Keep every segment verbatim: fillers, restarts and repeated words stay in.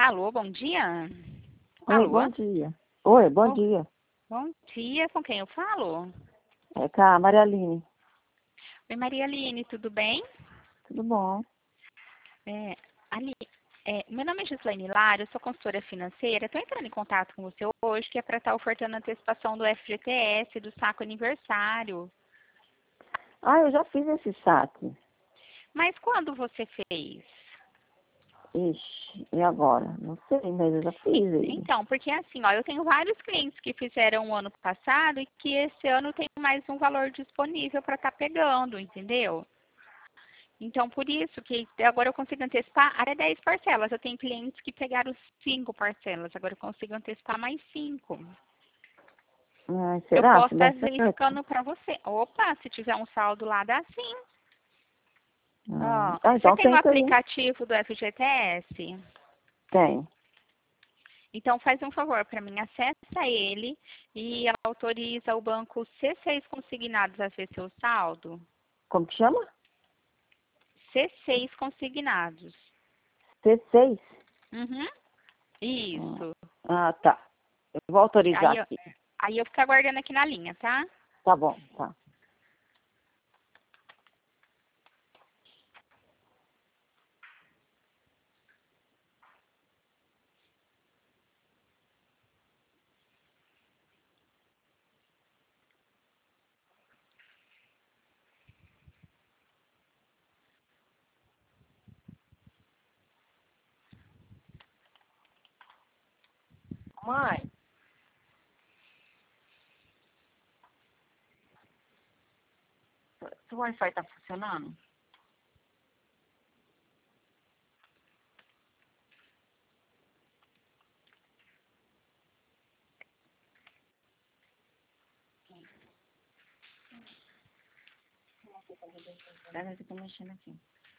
Alô, bom dia? Oi, Alô? bom dia. Oi, bom Oh, dia. bom dia, com quem eu falo? É com a Maria Aline. Oi, Maria Aline, tudo bem? Tudo bom? É, Ali, é, meu nome é Gislaine Lara, eu sou consultora financeira. Estou entrando em contato com você hoje, que é para estar ofertando a antecipação do F G T S, do saco aniversário. Ah, eu já fiz esse saque. Mas quando você fez? Ixi, e agora? Não sei, mas eu já fiz En- ele. Então, porque assim, ó, eu tenho vários clientes que fizeram o ano passado e que esse ano tem mais um valor disponível para estar pegando, entendeu? Então, por isso que agora eu consigo antecipar até dez parcelas. Eu tenho clientes que pegaram cinco parcelas, agora eu consigo antecipar mais cinco. Ai, Eu será posso que dá estar certo? verificando para você. Opa, se tiver um saldo lá, dá sim. Ah, Ó, ah, você então tem o tenta aí. aplicativo do F G T S? Tem. Então, faz um favor para mim, acessa ele e autoriza o banco C seis Consignados a ver seu saldo. Como que chama? C seis Consignados. C seis. Uhum, Ah, isso. ah, tá. Eu vou autorizar Aí eu, aqui. aí eu fico aguardando aqui na linha, tá? Tá bom, tá. Mãe, seu Wi-Fi tá funcionando? Pera, eu tô mexendo aqui.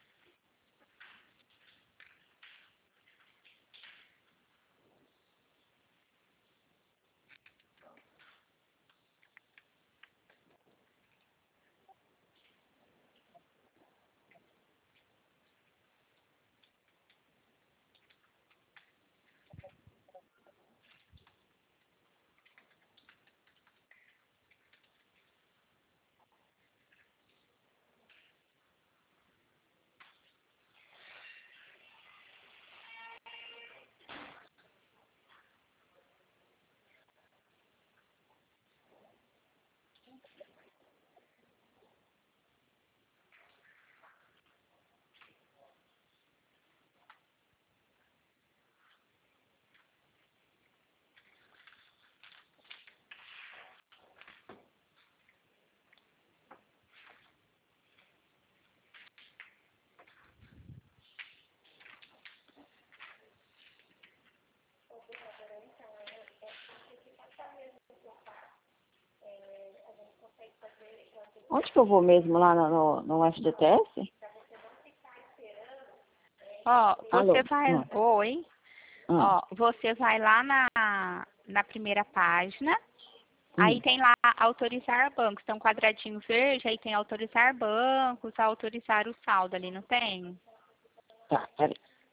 Onde que eu vou mesmo? Lá no, no, no F G T S? Ó, você Alô? vai. Ah, Oi. ah, Ó, você vai lá na, na primeira página. Aí hum. tem lá autorizar bancos. Tem um quadradinho verde, aí tem autorizar bancos, autorizar o saldo ali, não tem? Tá, peraí.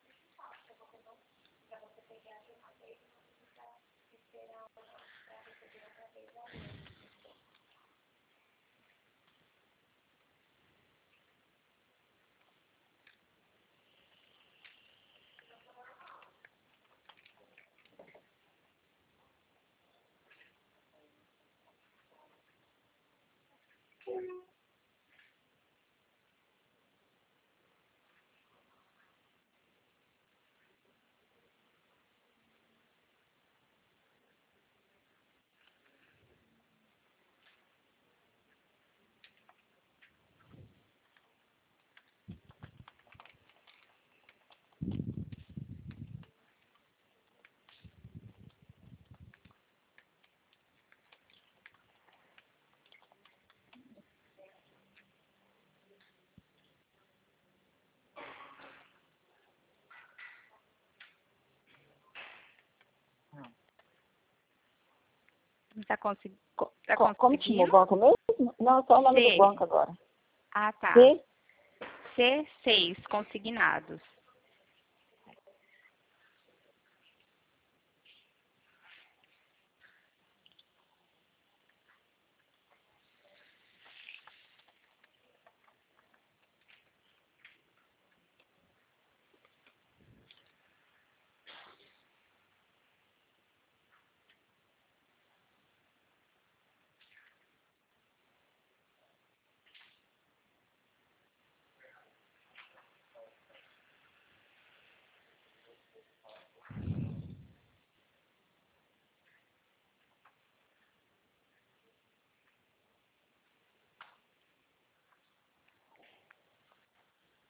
Tá, consegui... tá Co- Como que chama o conseguindo? banco mesmo? Não, só o nome do C. banco agora. Ah, tá. C? C seis consignados.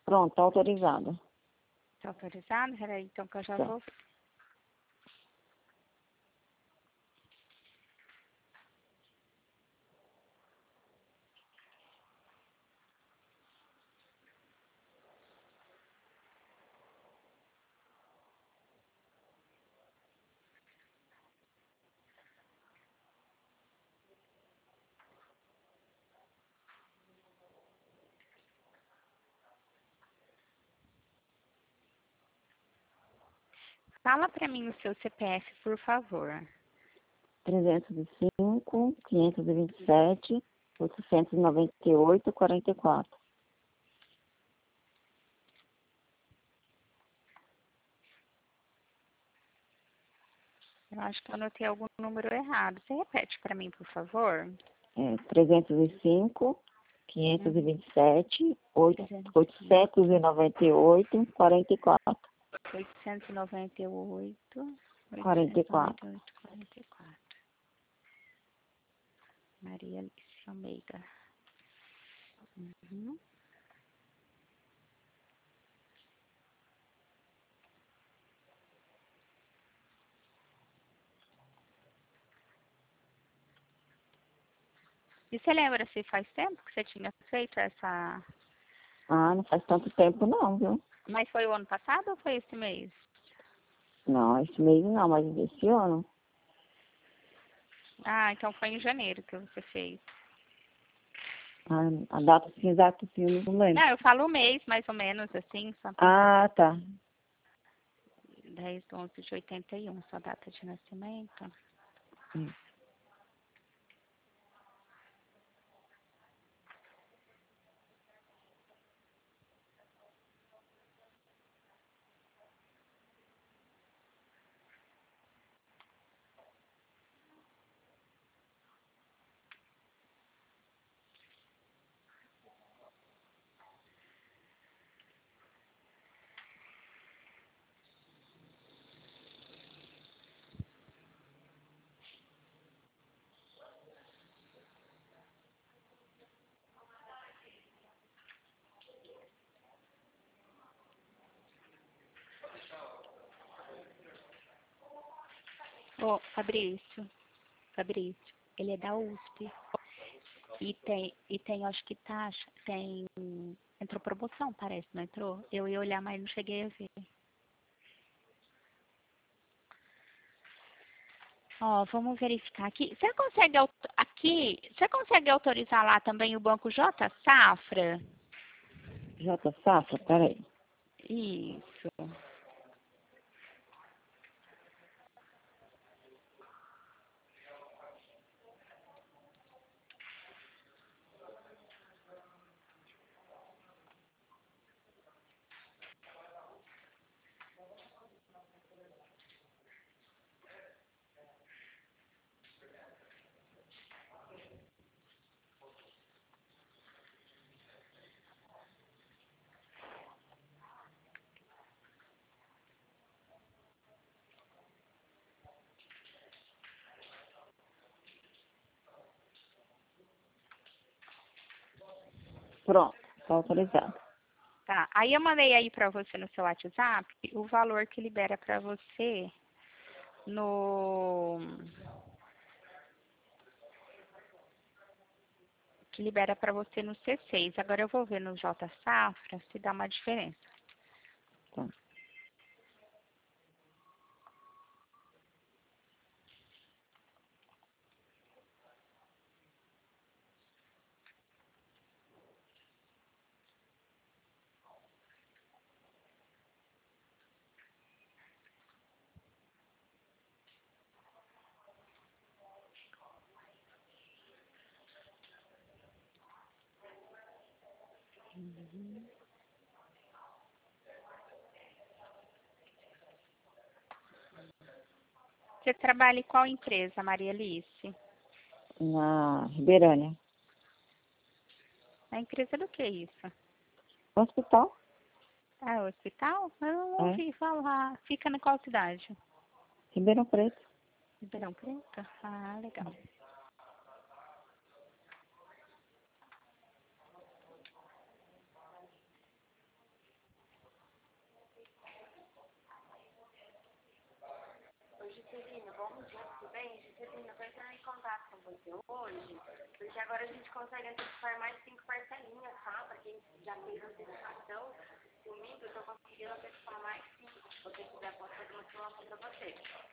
Pronto, tá autorizada. Tá autorizado? Peraí, então que eu já Tá. vou... Fala pra mim o seu C P F, por favor. trezentos e cinco, quinhentos e vinte e sete, oitocentos e noventa e oito, quarenta e quatro. Eu acho que eu anotei algum número errado. Você repete pra mim, por favor? É, trezentos e cinco, quinhentos e vinte e sete, trezentos e cinco, oitocentos e noventa e oito, quarenta e quatro. oitocentos e noventa e oito, quarenta e oitocentos e noventa quatro. e oito, quarenta e quatro. Maria Alice Almeida. Uhum. E você lembra se faz tempo que você tinha feito essa... Ah, não faz tanto tempo não, viu? Mas foi o ano passado ou foi esse mês? Não, esse mês não, mas esse ano. Ah, então foi em janeiro que você fez. A, a data sim, exata sim, eu não lembro. Não, eu falo o mês, mais ou menos, assim, só Ah, tá. dez de onze de oitenta e um, sua data de nascimento. Hum. Ô, Fabrício, Fabrício, ele é da U S P. E tem, e tem, acho que taxa, tem, entrou promoção, parece, não entrou? Eu ia olhar, mas não cheguei a ver. Ó, vamos verificar aqui. Você consegue, auto- aqui, você consegue autorizar lá também o Banco J Safra? J Safra, peraí. Isso. Pronto, tá autorizado. Tá. Aí eu mandei aí pra você no seu WhatsApp o valor que libera pra você no que libera para você no C seis. Agora eu vou ver no J Safra se dá uma diferença. Tá. Você trabalha em qual empresa, Maria Alice? Na Ribeirânia. Na empresa do que isso? Hospital? Ah, hospital? Eu não É. ouvi falar. Fica na qual cidade? Ribeirão Preto. Ribeirão Preto? Ah, legal. bom dia, tudo bem? Eu estou entrando em contato com você hoje, porque agora a gente consegue antecipar mais cinco parcelinhas, tá? Para quem já fez antecipação comigo, eu estou conseguindo antecipar mais cinco. Se você quiser, posso fazer uma simulação para você.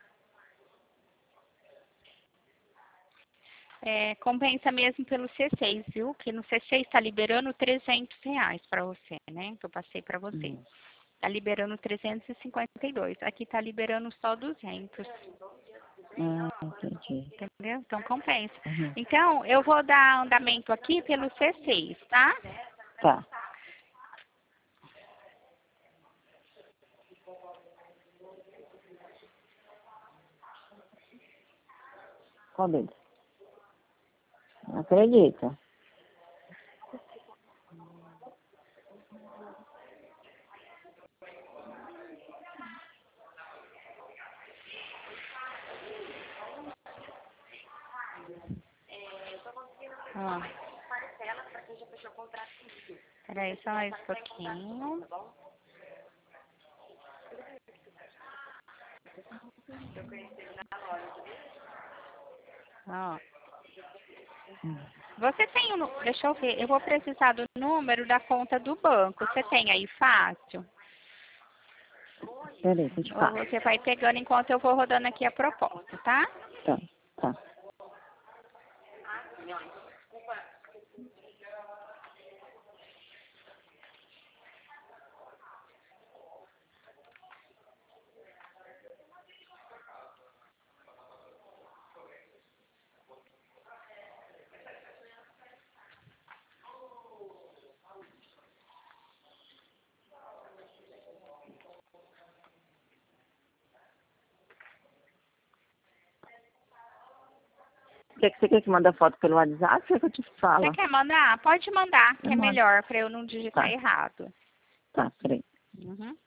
É, compensa mesmo pelo C seis, viu? Que no C seis está liberando trezentos reais para você, né? Que eu passei para você. Hum. Tá liberando trezentos e cinquenta e dois. Aqui tá liberando só duzentos. Ah, entendi. Entendeu? Então compensa. Uhum. Então, eu vou dar andamento aqui pelo C seis, tá? Tá. Qual deles? Não acredito. Ó. Parcelas para quem já fechou o contrato comigo. Peraí, só mais um pouquinho. Eu conheci ele na loja. Ó. Hum. Você tem o... nu- Deixa eu ver. Eu vou precisar do número da conta do banco. Você tem aí fácil? Peraí, que eu te Ou falo. você vai pegando enquanto eu vou rodando aqui a proposta, tá? Tá, tá. Quer que você quer que manda foto pelo WhatsApp? Quer que eu te falo? Você quer mandar? Pode mandar, que Eu é mando. melhor, para eu não digitar Tá. errado. Tá, peraí. Uhum.